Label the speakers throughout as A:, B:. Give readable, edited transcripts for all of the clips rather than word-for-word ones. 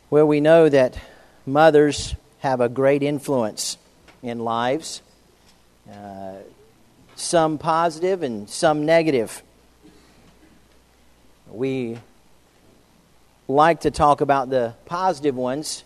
A: Well, we know that mothers have a great influence in lives, some positive and some negative. We like to talk about the positive ones.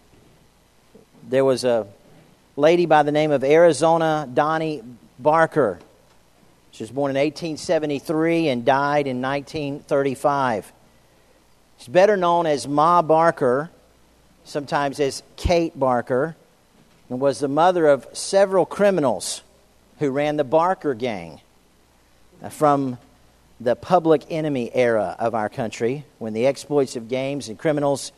A: There was a lady by the name of Arizona Donnie Barker. She was born in 1873 and died in 1935. She's better known as Ma Barker, sometimes as Kate Barker, and was the mother of several criminals who ran the Barker gang from the public enemy era of our country, when the exploits of gangs and criminals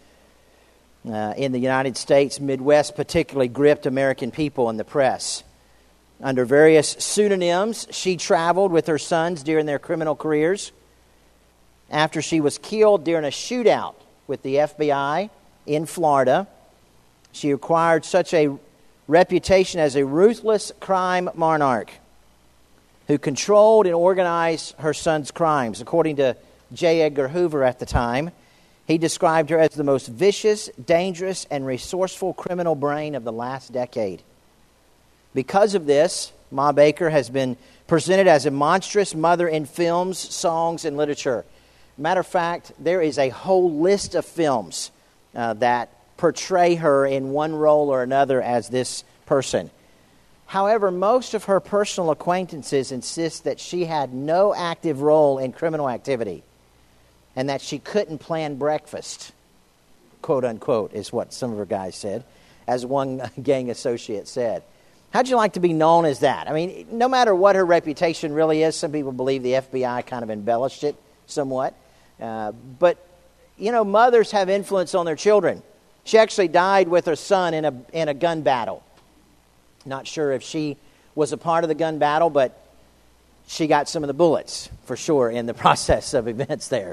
A: in the United States, Midwest particularly, gripped American people and the press. Under various pseudonyms, she traveled with her sons during their criminal careers. After she was killed during a shootout with the FBI in Florida, she acquired such a reputation as a ruthless crime monarch who controlled and organized her son's crimes. According to J. Edgar Hoover at the time, he described her as the most vicious, dangerous, and resourceful criminal brain of the last decade. Because of this, Ma Barker has been presented as a monstrous mother in films, songs, and literature. Matter of fact, there is a whole list of films that portray her in one role or another as this person. However, most of her personal acquaintances insist that she had no active role in criminal activity and that she couldn't plan breakfast, quote unquote, is what some of her guys said, as one gang associate said. How'd you like to be known as that? I mean, no matter what her reputation really is, some people believe the FBI kind of embellished it somewhat. But, you know, mothers have influence on their children. She actually died with her son in a gun battle. Not sure if she was a part of the gun battle, but she got some of the bullets, for sure, in the process of events there.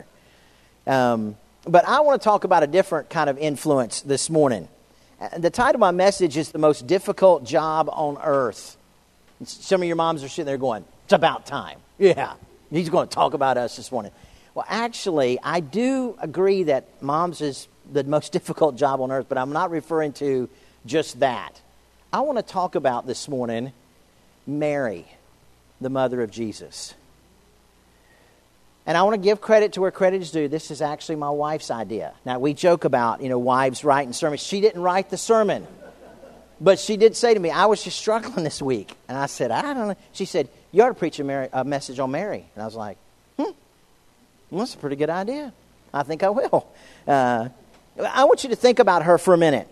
A: But I want to talk about a different kind of influence this morning. The title of my message is The Most Difficult Job on Earth. Some of your moms are sitting there going, it's about time. Yeah, he's going to talk about us this morning. Well, actually, I do agree that moms is the most difficult job on earth, but I'm not referring to just that. I want to talk about this morning Mary, the mother of Jesus. And I want to give credit to where credit is due. This is actually my wife's idea. Now, we joke about, wives writing sermons. She didn't write the sermon. But she did say to me, I was just struggling this week. And I said, I don't know. She said, you ought to preach a message on Mary. And I was like, well, that's a pretty good idea. I think I will. I want you to think about her for a minute.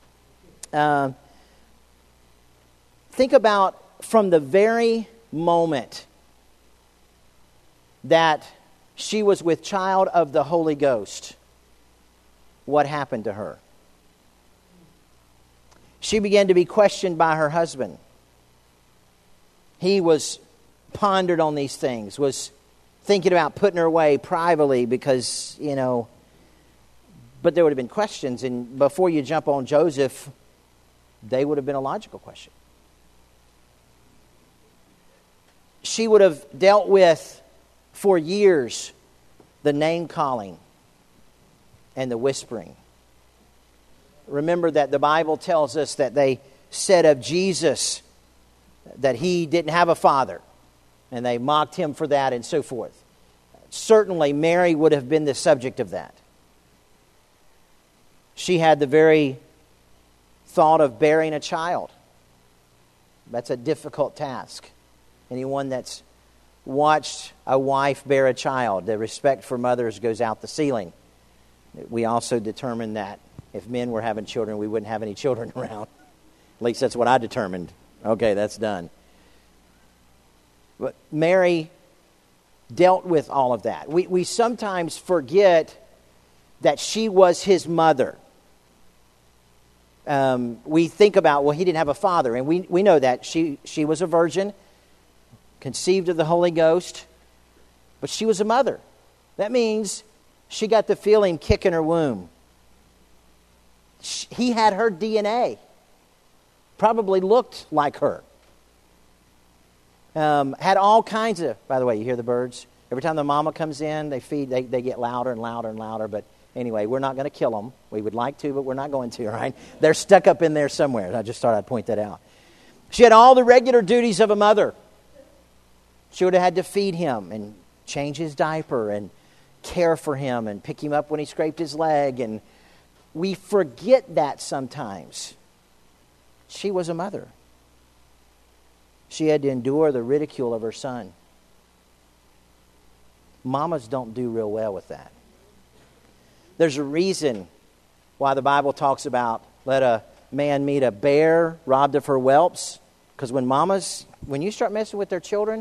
A: Think about from the very moment that she was with child of the Holy Ghost, what happened to her? She began to be questioned by her husband. He was pondered on these things, was thinking about putting her away privately because, but there would have been questions. And before you jump on Joseph, they would have been a logical question. She would have dealt with, for years, the name-calling and the whispering. Remember that the Bible tells us that they said of Jesus that he didn't have a father, and they mocked him for that and so forth. Certainly, Mary would have been the subject of that. She had the very thought of bearing a child. That's a difficult task. Anyone that's watched a wife bear a child, the respect for mothers goes out the ceiling. We also determined that if men were having children, we wouldn't have any children around. At least that's what I determined. Okay, that's done. But Mary dealt with all of that. We sometimes forget that she was his mother. We think about, well, he didn't have a father. And we know that. She was a virgin, conceived of the Holy Ghost, but she was a mother. That means she got to feel him kick in her womb. He had her DNA. Probably looked like her. Had all kinds of, by the way, you hear the birds? Every time the mama comes in, they get louder and louder and louder. But Anyway, we're not going to kill them. We would like to, but we're not going to, right? They're stuck up in there somewhere. I just thought I'd point that out. She had all the regular duties of a mother. She would have had to feed him and change his diaper and care for him and pick him up when he scraped his leg. And we forget that sometimes. She was a mother. She had to endure the ridicule of her son. Mamas don't do real well with that. There's a reason why the Bible talks about let a man meet a bear robbed of her whelps. Because when you start messing with their children,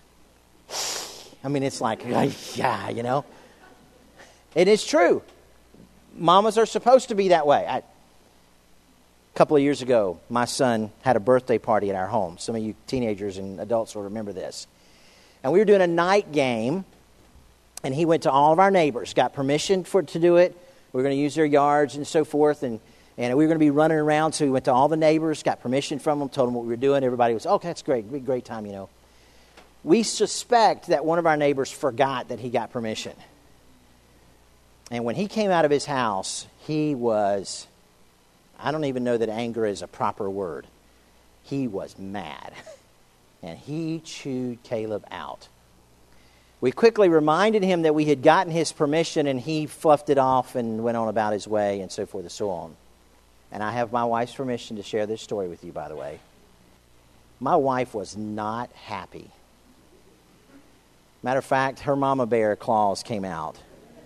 A: I mean, it's like, yeah, you know. It is true. Mamas are supposed to be that way. A couple of years ago, my son had a birthday party at our home. Some of you teenagers and adults will remember this. And we were doing a night game, and he went to all of our neighbors, got permission to do it. We were going to use their yards and so forth, and we were going to be running around, so we went to all the neighbors, got permission from them, told them what we were doing. Everybody was, okay, that's great. It'll be a great time, you know. We suspect that one of our neighbors forgot that he got permission. And when he came out of his house, he was, I don't even know that anger is a proper word. He was mad. And he chewed Caleb out. We quickly reminded him that we had gotten his permission, and he fluffed it off and went on about his way and so forth and so on. And I have my wife's permission to share this story with you, by the way. My wife was not happy. Matter of fact, her mama bear claws came out.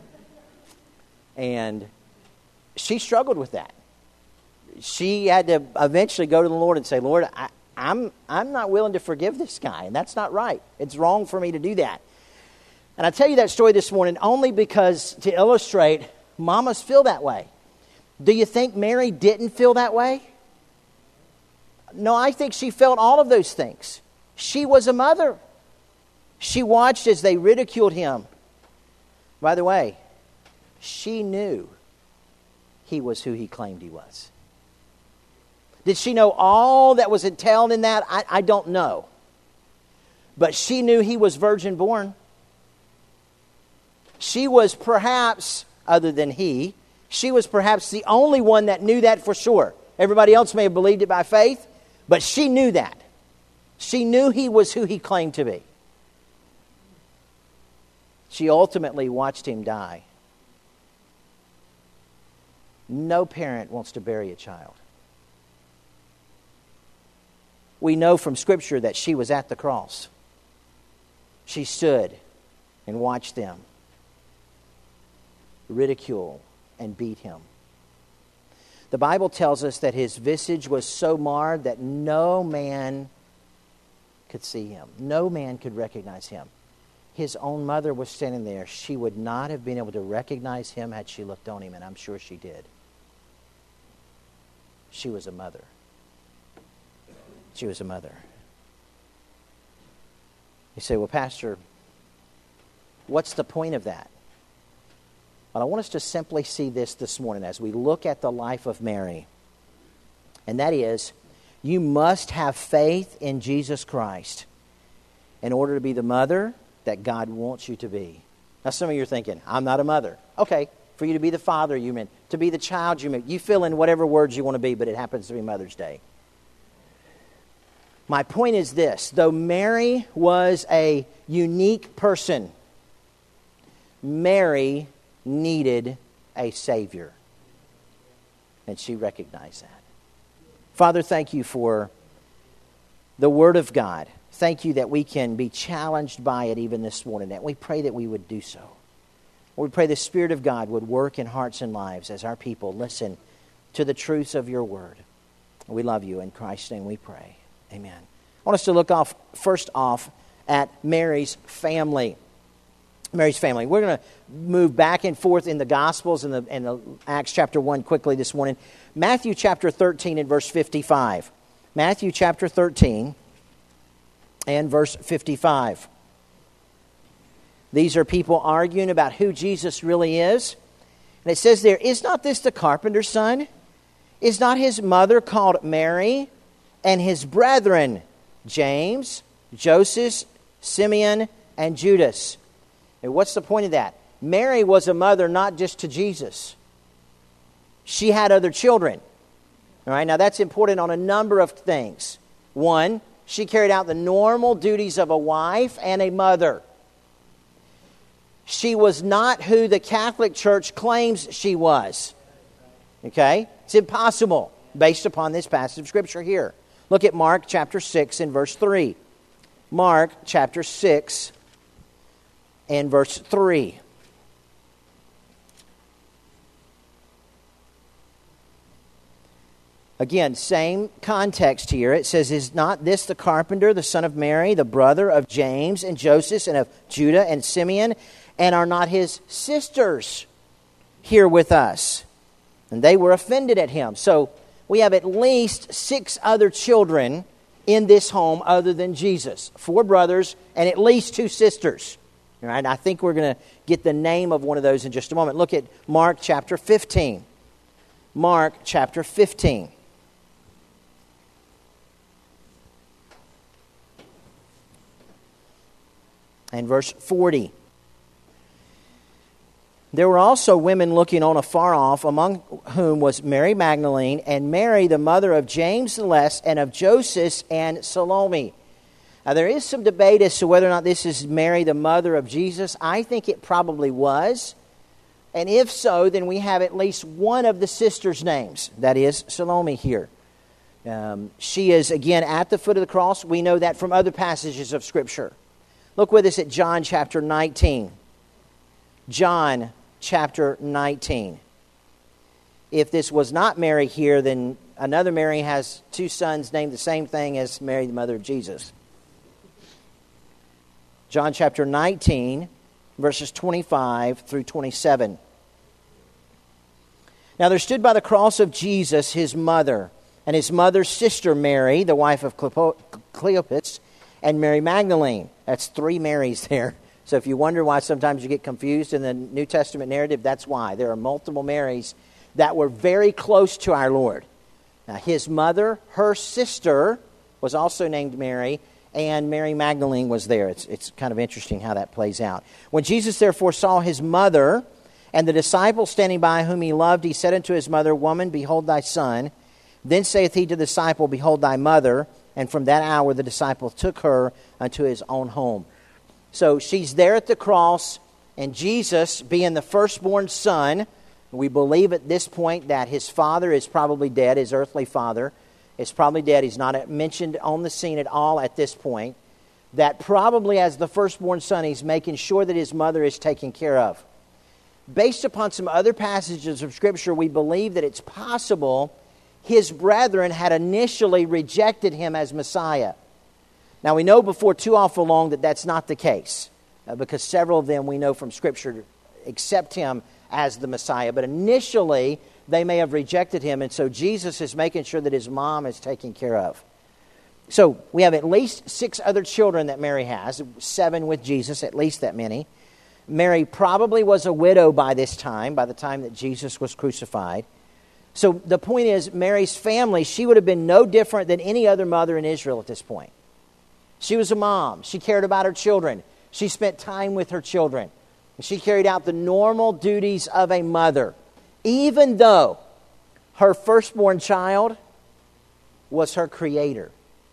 A: And she struggled with that. She had to eventually go to the Lord and say, Lord, I'm not willing to forgive this guy, and that's not right. It's wrong for me to do that. And I tell you that story this morning only because to illustrate, mamas feel that way. Do you think Mary didn't feel that way? No, I think she felt all of those things. She was a mother. She watched as they ridiculed him. By the way, she knew he was who he claimed he was. Did she know all that was entailed in that? I don't know. But she knew he was virgin born. She was perhaps, other than he, she was perhaps the only one that knew that for sure. Everybody else may have believed it by faith, but she knew that. She knew he was who he claimed to be. She ultimately watched him die. No parent wants to bury a child. We know from Scripture that she was at the cross. She stood and watched them ridicule and beat him. The Bible tells us that his visage was so marred that no man could see him. No man could recognize him. His own mother was standing there. She would not have been able to recognize him had she looked on him, and I'm sure she did. She was a mother. She was a mother. You say, well, Pastor, what's the point of that? Well, I want us to simply see this morning as we look at the life of Mary. And that is, you must have faith in Jesus Christ in order to be the mother that God wants you to be. Now, some of you are thinking, I'm not a mother. Okay, for you to be the father, you meant. To be the child, you meant. You fill in whatever words you want to be, but it happens to be Mother's Day. My point is this. Though Mary was a unique person, Mary needed a Savior. And she recognized that. Father, thank you for the Word of God. Thank you that we can be challenged by it even this morning. That we pray that we would do so. We pray the Spirit of God would work in hearts and lives as our people listen to the truths of your Word. We love you. In Christ's name we pray. Amen. I want us to look first off at Mary's family. Mary's family. We're going to move back and forth in the Gospels and the Acts chapter 1 quickly this morning. Matthew chapter 13 and verse 55. Matthew chapter 13 and verse 55. These are people arguing about who Jesus really is. And it says there, is not this the carpenter's son? Is not his mother called Mary? And his brethren, James, Joseph, Simeon, and Judas. And what's the point of that? Mary was a mother not just to Jesus. She had other children. All right, now that's important on a number of things. One, she carried out the normal duties of a wife and a mother. She was not who the Catholic Church claims she was. Okay? It's impossible based upon this passage of Scripture here. Look at Mark chapter 6 and verse 3. Mark chapter 6 and verse 3. Again, same context here. It says, "Is not this the carpenter, the son of Mary, the brother of James and Joseph and of Judah and Simeon? And are not his sisters here with us?" And they were offended at him. So we have at least 6 other children in this home other than Jesus. 4 brothers and at least 2 sisters. All right, I think we're going to get the name of one of those in just a moment. Look at Mark chapter 15. Mark chapter 15. And verse 40. "There were also women looking on afar off, among whom was Mary Magdalene, and Mary, the mother of James the Less, and of Joseph and Salome." Now, there is some debate as to whether or not this is Mary, the mother of Jesus. I think it probably was. And if so, then we have at least one of the sisters' names. That is Salome here. She is, again, at the foot of the cross. We know that from other passages of Scripture. Look with us at John chapter 19. John chapter 19. If this was not Mary here, then another Mary has 2 sons named the same thing as Mary, the mother of Jesus. John chapter 19, verses 25 through 27. "Now there stood by the cross of Jesus his mother, and his mother's sister Mary, the wife of Cleopas, and Mary Magdalene." That's 3 Marys there. So if you wonder why sometimes you get confused in the New Testament narrative, that's why. There are multiple Marys that were very close to our Lord. Now, his mother, her sister, was also named Mary, and Mary Magdalene was there. It's kind of interesting how that plays out. "When Jesus therefore saw his mother and the disciple standing by whom he loved, he said unto his mother, Woman, behold thy son. Then saith he to the disciple, Behold thy mother. And from that hour the disciple took her unto his own home." So she's there at the cross, and Jesus, being the firstborn son, we believe at this point that his father is probably dead, his earthly father is probably dead. He's not mentioned on the scene at all at this point. That probably as the firstborn son, he's making sure that his mother is taken care of. Based upon some other passages of Scripture, we believe that it's possible his brethren had initially rejected him as Messiah. Now, we know before too awful long that that's not the case, because several of them we know from Scripture accept him as the Messiah. But initially, they may have rejected him, and so Jesus is making sure that his mom is taken care of. So we have at least 6 other children that Mary has, 7 with Jesus, at least that many. Mary probably was a widow by this time, by the time that Jesus was crucified. So the point is, Mary's family, she would have been no different than any other mother in Israel at this point. She was a mom. She cared about her children. She spent time with her children. She carried out the normal duties of a mother, even though her firstborn child was her creator,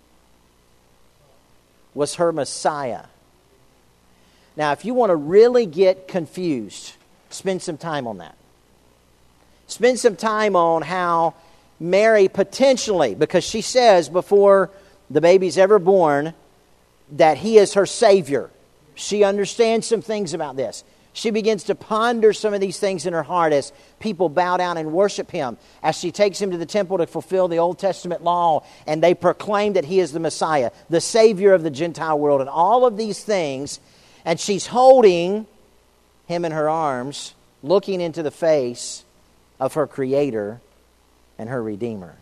A: was her Messiah. Now, if you want to really get confused, spend some time on that. Spend some time on how Mary potentially, because she says before the baby's ever born that he is her Savior. She understands some things about this. She begins to ponder some of these things in her heart as people bow down and worship him, as she takes him to the temple to fulfill the Old Testament law, and they proclaim that he is the Messiah, the Savior of the Gentile world, and all of these things. And she's holding him in her arms, looking into the face of her Creator and her Redeemer.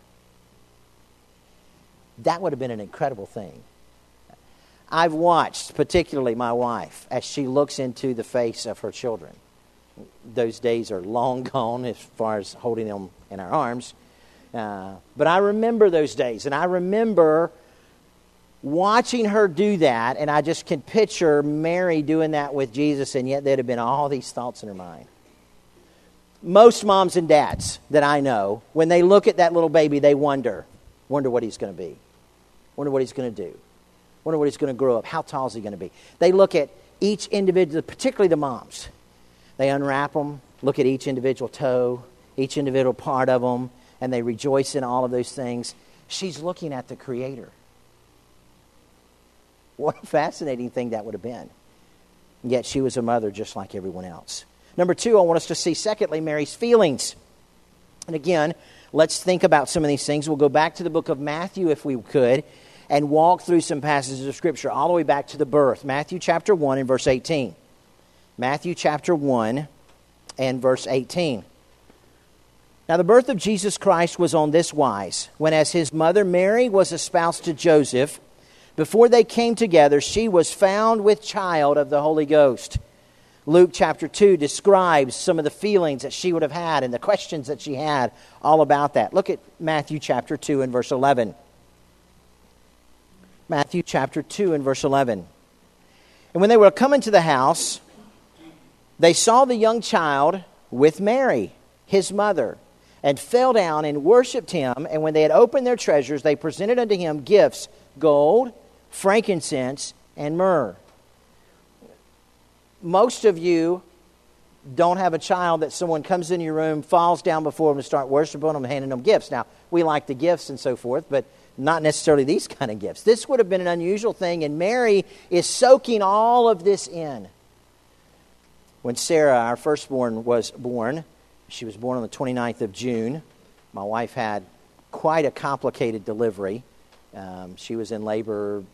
A: That would have been an incredible thing. I've watched, particularly my wife, as she looks into the face of her children. Those days are long gone as far as holding them in our arms. But I remember those days, and I remember watching her do that, and I just can picture Mary doing that with Jesus, and yet there'd have been all these thoughts in her mind. Most moms and dads that I know, when they look at that little baby, they wonder what he's going to be. Wonder what he's going to do. Wonder what he's going to grow up. How tall is he going to be? They look at each individual, particularly the moms. They unwrap them, look at each individual toe, each individual part of them, and they rejoice in all of those things. She's looking at the Creator. What a fascinating thing that would have been. Yet she was a mother just like everyone else. Number 2, I want us to see, secondly, Mary's feelings. And again, let's think about some of these things. We'll go back to the book of Matthew, if we could, and walk through some passages of Scripture all the way back to the birth. Matthew chapter 1 and verse 18. Matthew chapter 1 and verse 18. Now the birth of Jesus Christ was on this wise. When as his mother Mary was espoused to Joseph, before they came together, she was found with child of the Holy Ghost. Luke chapter 2 describes some of the feelings that she would have had and the questions that she had all about that. Look at Matthew chapter 2 and verse 11. Matthew chapter 2 and verse 11. And when they were come into the house, they saw the young child with Mary, his mother, and fell down and worshipped him. And when they had opened their treasures, they presented unto him gifts, gold, frankincense, and myrrh. Most of you don't have a child that someone comes in your room, falls down before them, and start worshiping them and handing them gifts. Now, we like the gifts and so forth, but not necessarily these kind of gifts. This would have been an unusual thing, and Mary is soaking all of this in. When Sarah, our firstborn, was born, she was born on the 29th of June. My wife had quite a complicated delivery. She was in labor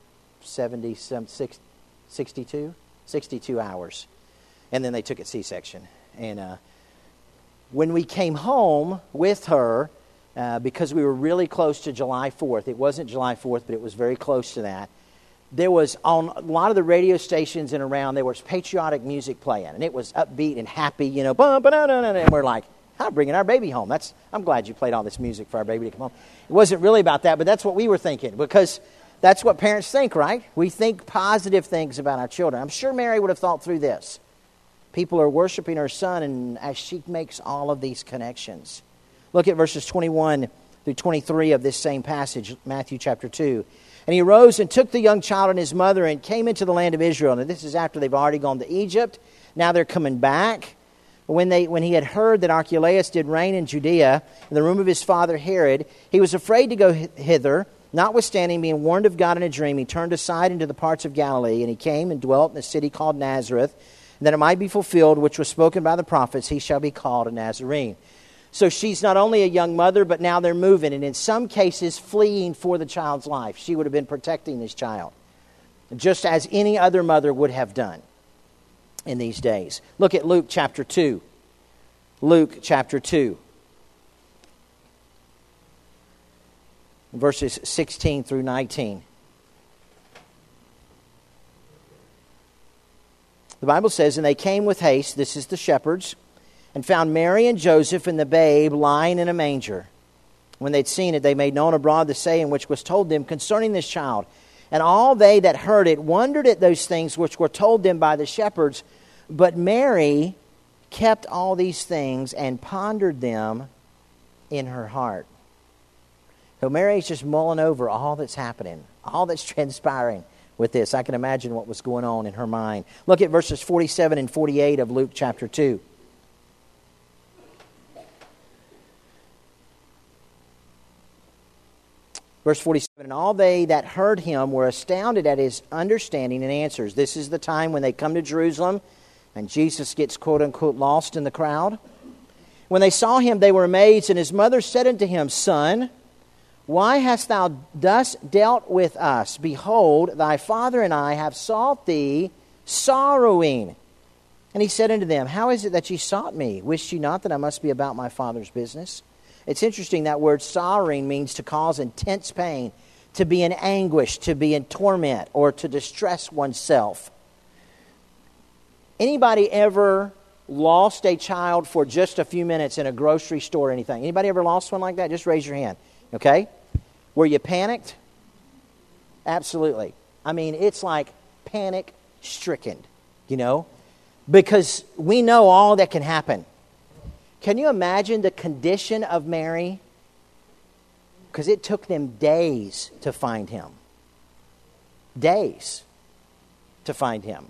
A: 62 hours. And then they took it C-section. And when we came home with her, because we were really close to July 4th, it wasn't July 4th, but it was very close to that, there was, on a lot of the radio stations and around, there was patriotic music playing. And it was upbeat and happy, you know, and we're like, I'm bringing our baby home. I'm glad you played all this music for our baby to come home. It wasn't really about that, but that's what we were thinking, because that's what parents think, right? We think positive things about our children. I'm sure Mary would have thought through this. People are worshiping her son, and as she makes all of these connections. Look at verses 21 through 23 of this same passage, Matthew chapter 2. And he arose and took the young child and his mother and came into the land of Israel. Now this is after they've already gone to Egypt. Now they're coming back. When he had heard that Archelaus did reign in Judea, in the room of his father Herod, he was afraid to go hither. Notwithstanding, being warned of God in a dream, he turned aside into the parts of Galilee, and he came and dwelt in a city called Nazareth, and that it might be fulfilled, which was spoken by the prophets, he shall be called a Nazarene. So she's not only a young mother, but now they're moving, and in some cases fleeing for the child's life. She would have been protecting this child, just as any other mother would have done in these days. Look at Luke chapter 2. Luke chapter 2. Verses 16 through 19. The Bible says, and they came with haste, this is the shepherds, and found Mary and Joseph and the babe lying in a manger. When they'd seen it, they made known abroad the saying which was told them concerning this child. And all they that heard it wondered at those things which were told them by the shepherds. But Mary kept all these things and pondered them in her heart. So Mary's just mulling over all that's happening, all that's transpiring with this. I can imagine what was going on in her mind. Look at verses 47 and 48 of Luke chapter 2. Verse 47, and all they that heard him were astounded at his understanding and answers. This is the time when they come to Jerusalem and Jesus gets quote-unquote lost in the crowd. When they saw him, they were amazed, and his mother said unto him, Son, why hast thou thus dealt with us? Behold, thy father and I have sought thee sorrowing. And he said unto them, How is it that ye sought me? Wist ye not that I must be about my father's business? It's interesting, that word sorrowing means to cause intense pain, to be in anguish, to be in torment, or to distress oneself. Anybody ever lost a child for just a few minutes in a grocery store or anything? Anybody ever lost one like that? Just raise your hand, okay? Were you panicked? Absolutely. I mean, it's like panic-stricken, because we know all that can happen. Can you imagine the condition of Mary? Because it took them days to find him. Days to find him.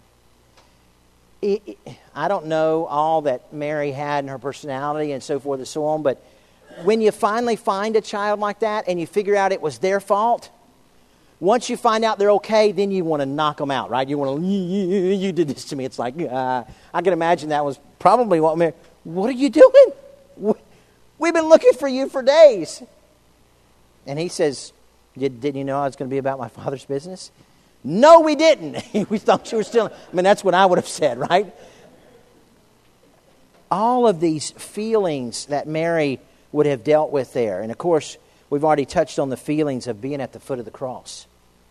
A: I don't know all that Mary had in her personality and so forth and so on, but when you finally find a child like that and you figure out it was their fault, once you find out they're okay, then you want to knock them out, right? You want to, you did this to me. It's like, I can imagine that was probably what Mary, what are you doing? We've been looking for you for days. And he says, didn't you know I was going to be about my Father's business? No, we didn't. We thought you were still... I mean, that's what I would have said, right? All of these feelings that Mary would have dealt with there. And of course, we've already touched on the feelings of being at the foot of the cross.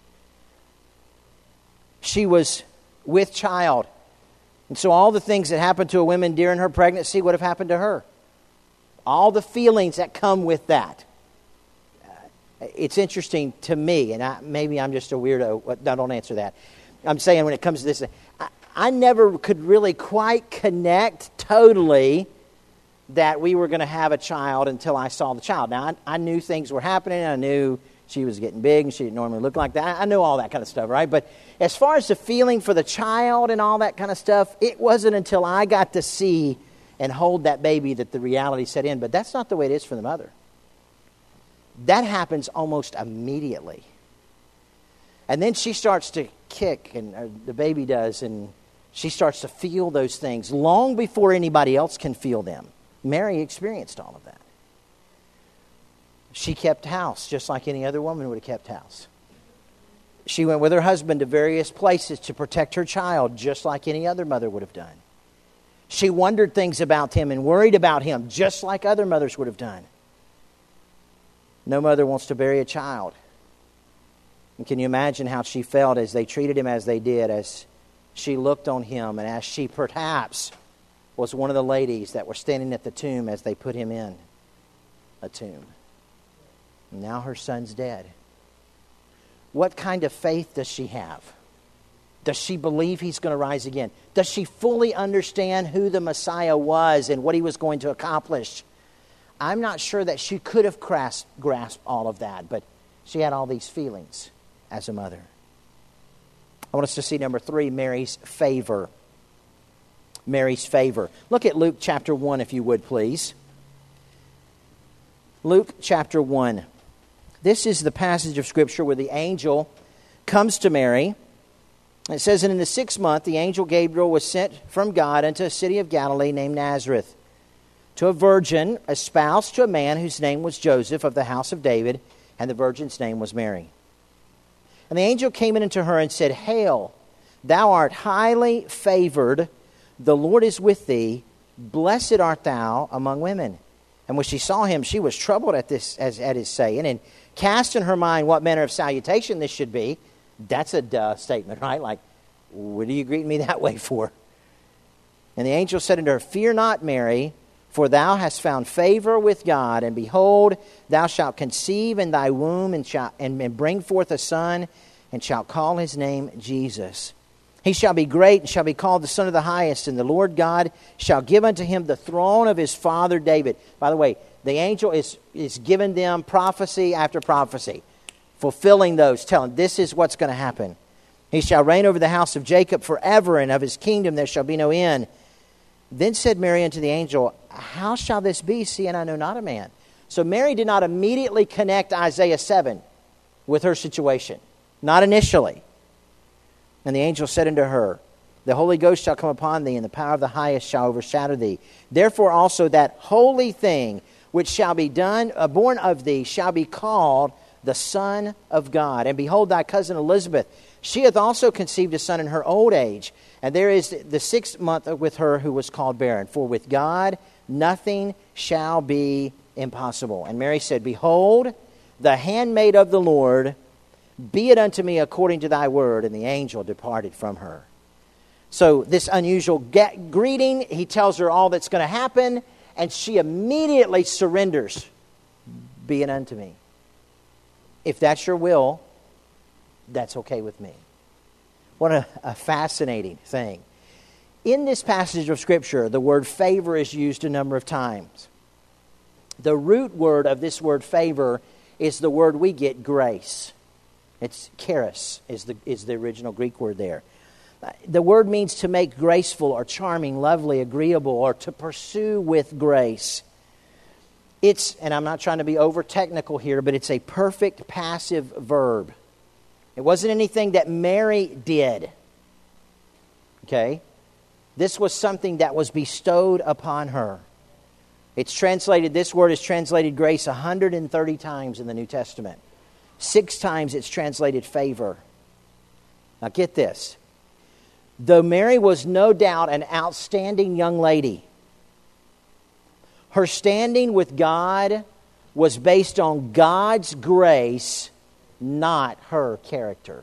A: She was with child. And so all the things that happened to a woman during her pregnancy would have happened to her. All the feelings that come with that. It's interesting to me, and maybe I'm just a weirdo. No, don't answer that. I'm saying when it comes to this, I never could really quite connect totally that we were going to have a child until I saw the child. Now, I knew things were happening. I knew she was getting big and she didn't normally look like that. I knew all that kind of stuff, right? But as far as the feeling for the child and all that kind of stuff, it wasn't until I got to see and hold that baby that the reality set in. But that's not the way it is for the mother. That happens almost immediately. And then she starts to kick, and the baby does, and she starts to feel those things long before anybody else can feel them. Mary experienced all of that. She kept house just like any other woman would have kept house. She went with her husband to various places to protect her child just like any other mother would have done. She wondered things about him and worried about him just like other mothers would have done. No mother wants to bury a child. And can you imagine how she felt as they treated him as they did, as she looked on him, and as she perhaps was one of the ladies that were standing at the tomb as they put him in a tomb. And now her son's dead. What kind of faith does she have? Does she believe he's going to rise again? Does she fully understand who the Messiah was and what he was going to accomplish? I'm not sure that she could have grasped all of that, but she had all these feelings as a mother. I want us to see number 3, Mary's favor. Mary's favor. Look at Luke chapter 1, if you would, please. Luke chapter 1. This is the passage of Scripture where the angel comes to Mary. It says, and in the 6th month, the angel Gabriel was sent from God unto a city of Galilee named Nazareth, to a virgin espoused to a man whose name was Joseph of the house of David, and the virgin's name was Mary. And the angel came in unto her and said, Hail, thou art highly favored, the Lord is with thee, blessed art thou among women. And when she saw him, she was troubled at his saying, and cast in her mind what manner of salutation this should be. That's a duh statement, right? Like, what are you greeting me that way for? And the angel said unto her, Fear not, Mary, for thou hast found favor with God, and behold, thou shalt conceive in thy womb, and bring forth a son, and shalt call his name Jesus. He shall be great, and shall be called the Son of the Highest, and the Lord God shall give unto him the throne of his father David. By the way, the angel is giving them prophecy after prophecy, fulfilling those, telling this is what's going to happen. He shall reign over the house of Jacob forever, and of his kingdom there shall be no end. Then said Mary unto the angel, How shall this be, seeing I know not a man? So Mary did not immediately connect Isaiah 7 with her situation. Not initially. And the angel said unto her, The Holy Ghost shall come upon thee, and the power of the highest shall overshadow thee. Therefore also that holy thing which shall be born of thee shall be called the Son of God. And behold, thy cousin Elizabeth, she hath also conceived a son in her old age. And there is the 6th month with her who was called barren. For with God nothing shall be impossible. And Mary said, Behold, the handmaid of the Lord, be it unto me according to thy word. And the angel departed from her. So this unusual greeting, he tells her all that's going to happen, and she immediately surrenders. Be it unto me. If that's your will, that's okay with me. What a fascinating thing. In this passage of Scripture, the word favor is used a number of times. The root word of this word favor is the word we get, grace. It's charis is the original Greek word there. The word means to make graceful or charming, lovely, agreeable, or to pursue with grace. It's, and I'm not trying to be over technical here, but it's a perfect passive verb. It wasn't anything that Mary did. Okay? This was something that was bestowed upon her. It's translated, this word is translated grace 130 times in the New Testament. 6 times it's translated favor. Now get this. Though Mary was no doubt an outstanding young lady, her standing with God was based on God's grace, not her character.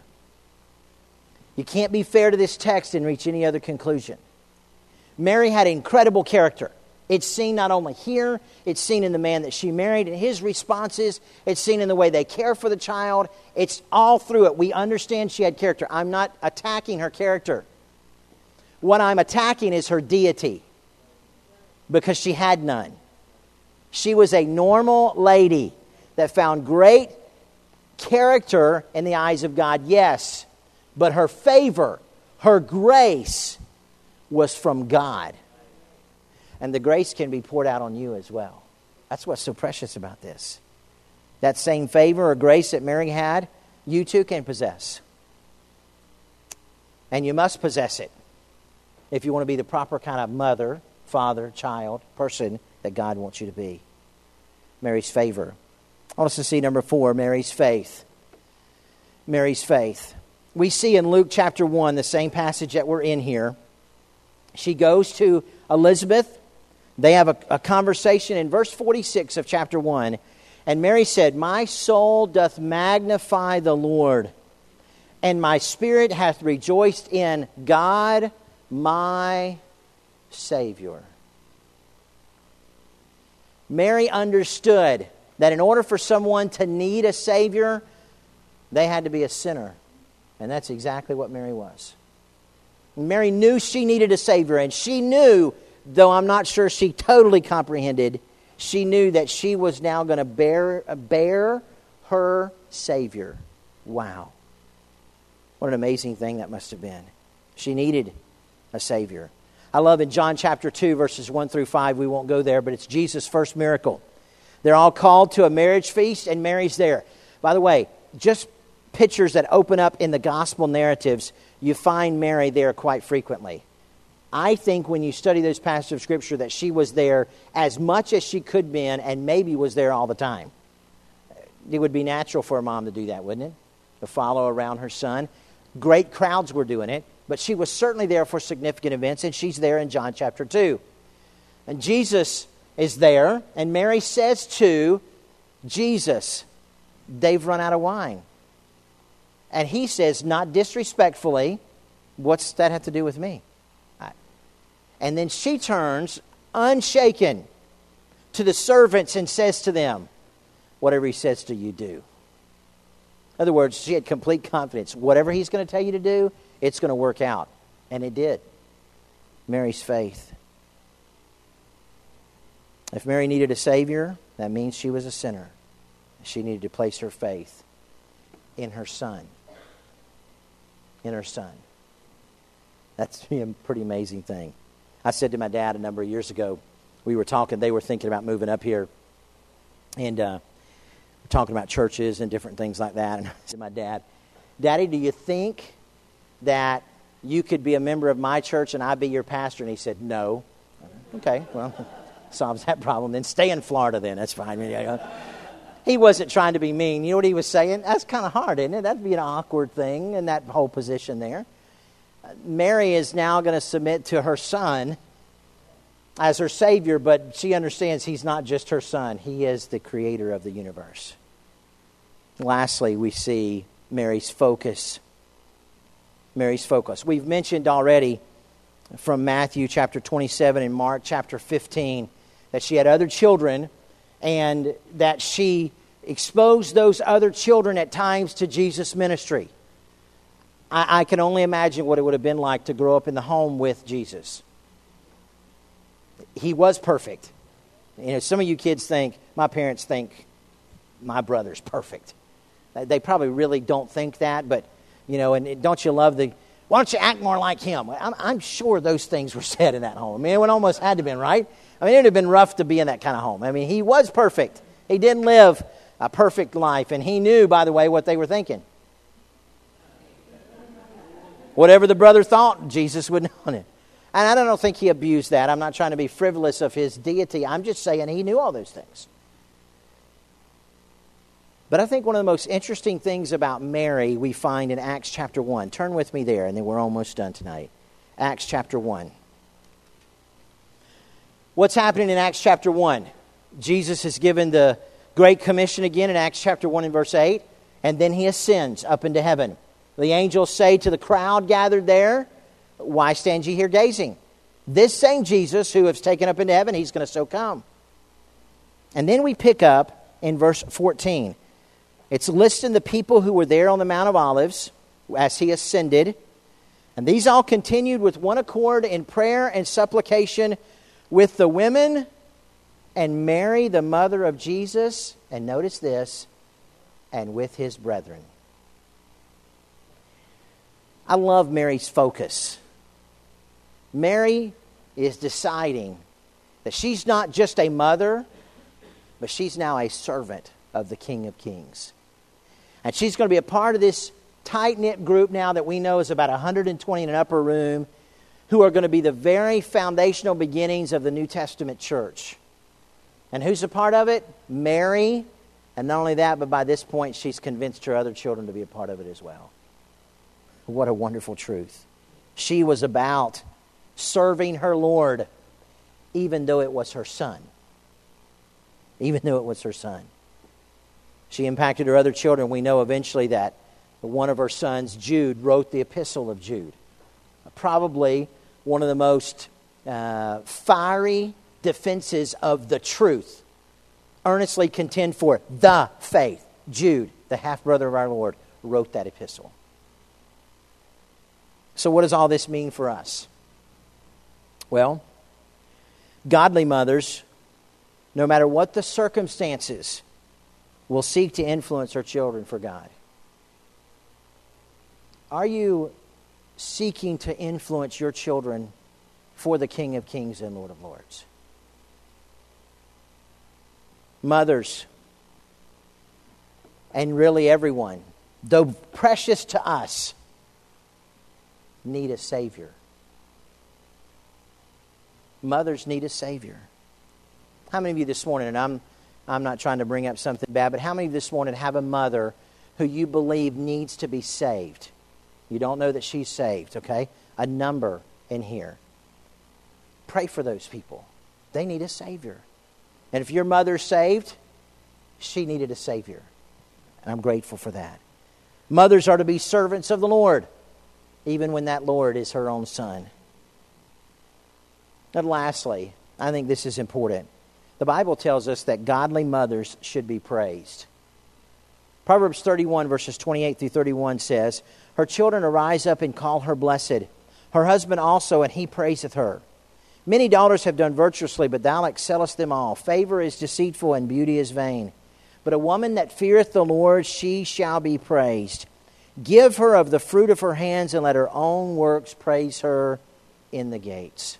A: You can't be fair to this text and reach any other conclusion. Mary had incredible character. It's seen not only here, it's seen in the man that she married and his responses. It's seen in the way they care for the child. It's all through it. We understand she had character. I'm not attacking her character. What I'm attacking is her deity, because she had none. She was a normal lady that found great character in the eyes of God, yes, but her favor, her grace was from God. And the grace can be poured out on you as well. That's what's so precious about this. That same favor or grace that Mary had, you too can possess. And you must possess it if you want to be the proper kind of mother, father, child, person that God wants you to be. Mary's favor. I want us to see number 4, Mary's faith. Mary's faith. We see in Luke chapter 1, the same passage that we're in here. She goes to Elizabeth. They have a conversation in verse 46 of chapter 1. And Mary said, "My soul doth magnify the Lord, and my spirit hath rejoiced in God my Savior." Mary understood that in order for someone to need a Savior, they had to be a sinner. And that's exactly what Mary was. Mary knew she needed a Savior, and she knew, though I'm not sure she totally comprehended, she knew that she was now going to bear her Savior. Wow. What an amazing thing that must have been. She needed a Savior. I love in John chapter 2, verses 1 through 5, we won't go there, but it's Jesus' first miracle. They're all called to a marriage feast, and Mary's there. By the way, just pictures that open up in the gospel narratives, you find Mary there quite frequently. I think when you study those passages of Scripture that she was there as much as she could be and maybe was there all the time. It would be natural for a mom to do that, wouldn't it? To follow around her son. Great crowds were doing it, but she was certainly there for significant events, and she's there in John chapter 2. And Jesus is there, and Mary says to Jesus, "They've run out of wine." And he says, not disrespectfully, "What's that have to do with me?" And then she turns, unshaken, to the servants and says to them, "Whatever he says to you, do." In other words, she had complete confidence. Whatever he's going to tell you to do, it's going to work out. And it did. Mary's faith. If Mary needed a Savior, that means she was a sinner. She needed to place her faith in her Son. In her Son. That's a pretty amazing thing. I said to my dad a number of years ago, we were talking, they were thinking about moving up here, and talking about churches and different things like that. And I said to my dad, "Daddy, do you think that you could be a member of my church and I'd be your pastor?" And he said, "No." Okay, well, solves that problem. Then stay in Florida then, that's fine. He wasn't trying to be mean. You know what he was saying? That's kind of hard, isn't it? That'd be an awkward thing in that whole position there. Mary is now going to submit to her Son as her Savior, but she understands he's not just her Son. He is the creator of the universe. Lastly, we see Mary's focus. Mary's focus. We've mentioned already from Matthew chapter 27 and Mark chapter 15 that she had other children and that she exposed those other children at times to Jesus' ministry. I can only imagine what it would have been like to grow up in the home with Jesus. He was perfect. You know, some of you kids think, my parents think my brother's perfect. They probably really don't think that, but, you know, and don't you love why don't you act more like him? I'm sure those things were said in that home. I mean, it almost had to have been, right? I mean, it would have been rough to be in that kind of home. I mean, he was perfect. He didn't live a perfect life, and he knew, by the way, what they were thinking. Whatever the brother thought, Jesus would know it. And I don't think he abused that. I'm not trying to be frivolous of his deity. I'm just saying he knew all those things. But I think one of the most interesting things about Mary we find in Acts chapter 1. Turn with me there, and then we're almost done tonight. Acts chapter 1. What's happening in Acts chapter 1? Jesus has given the Great Commission again in Acts chapter 1 and verse 8, and then he ascends up into heaven. The angels say to the crowd gathered there, "Why stand ye here gazing? This same Jesus who has taken up into heaven, he's going to so come." And then we pick up in verse 14. It's listing the people who were there on the Mount of Olives as he ascended. And these all continued with one accord in prayer and supplication with the women and Mary, the mother of Jesus. And notice this, and with his brethren. I love Mary's focus. Mary is deciding that she's not just a mother, but she's now a servant of the King of Kings. And she's going to be a part of this tight-knit group now that we know is about 120 in an upper room, who are going to be the very foundational beginnings of the New Testament church. And who's a part of it? Mary. And not only that, but by this point, she's convinced her other children to be a part of it as well. What a wonderful truth. She was about serving her Lord, even though it was her son. Even though it was her son. She impacted her other children. We know eventually that one of her sons, Jude, wrote the Epistle of Jude. Probably one of the most fiery defenses of the truth. Earnestly contend for the faith. Jude, the half-brother of our Lord, wrote that epistle. So what does all this mean for us? Well, godly mothers, no matter what the circumstances, will seek to influence her children for God. Are you seeking to influence your children for the King of Kings and Lord of Lords? Mothers, and really everyone, though precious to us, need a Savior. Mothers need a Savior. How many of you this morning, and I'm not trying to bring up something bad, but how many of you this morning have a mother who you believe needs to be saved? You don't know that she's saved, okay? A number in here. Pray for those people. They need a Savior. And if your mother's saved, she needed a Savior. And I'm grateful for that. Mothers are to be servants of the Lord, even when that Lord is her own son. And lastly, I think this is important. The Bible tells us that godly mothers should be praised. Proverbs 31 verses 28 through 31 says, "Her children arise up and call her blessed. Her husband also, and he praiseth her. Many daughters have done virtuously, but thou excellest them all. Favor is deceitful, and beauty is vain. But a woman that feareth the Lord, she shall be praised. Give her of the fruit of her hands, and let her own works praise her in the gates."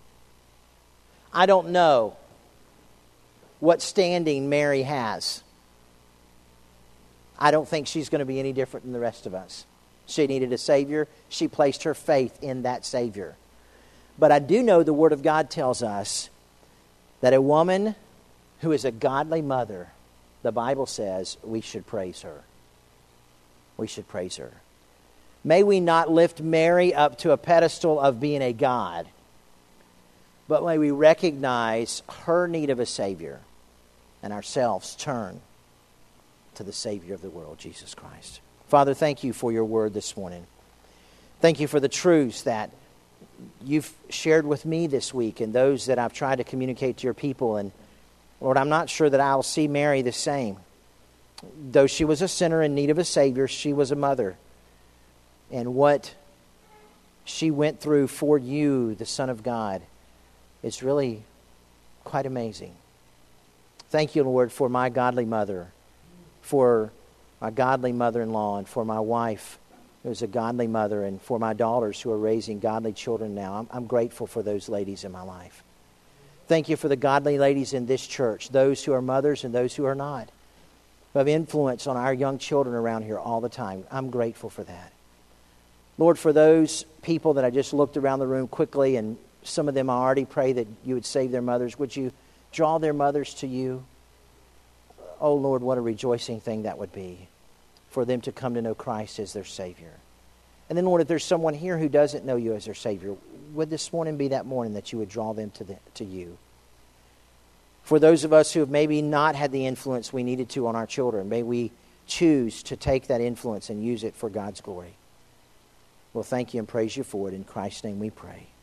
A: I don't know what standing Mary has. I don't think she's going to be any different than the rest of us. She needed a Savior. She placed her faith in that Savior. But I do know the Word of God tells us that a woman who is a godly mother, the Bible says we should praise her. We should praise her. May we not lift Mary up to a pedestal of being a God, but may we recognize her need of a Savior and ourselves turn to the Savior of the world, Jesus Christ. Father, thank you for your word this morning. Thank you for the truths that you've shared with me this week and those that I've tried to communicate to your people. And Lord, I'm not sure that I'll see Mary the same. Though she was a sinner in need of a Savior, she was a mother. and what she went through for you, the Son of God, is really quite amazing. Thank you, Lord, for my godly mother, for my godly mother-in-law, and for my wife, who's a godly mother, and for my daughters who are raising godly children now. I'm grateful for those ladies in my life. Thank you for the godly ladies in this church, those who are mothers and those who are not, who have influence on our young children around here all the time. I'm grateful for that. Lord, for those people that I just looked around the room quickly, and some of them I already pray that you would save their mothers. Would you draw their mothers to you? Oh, Lord, what a rejoicing thing that would be for them to come to know Christ as their Savior. And then, Lord, if there's someone here who doesn't know you as their Savior, would this morning be that morning that you would draw them to you? For those of us who have maybe not had the influence we needed to on our children, may we choose to take that influence and use it for God's glory. Well, thank you and praise you for it. In Christ's name we pray.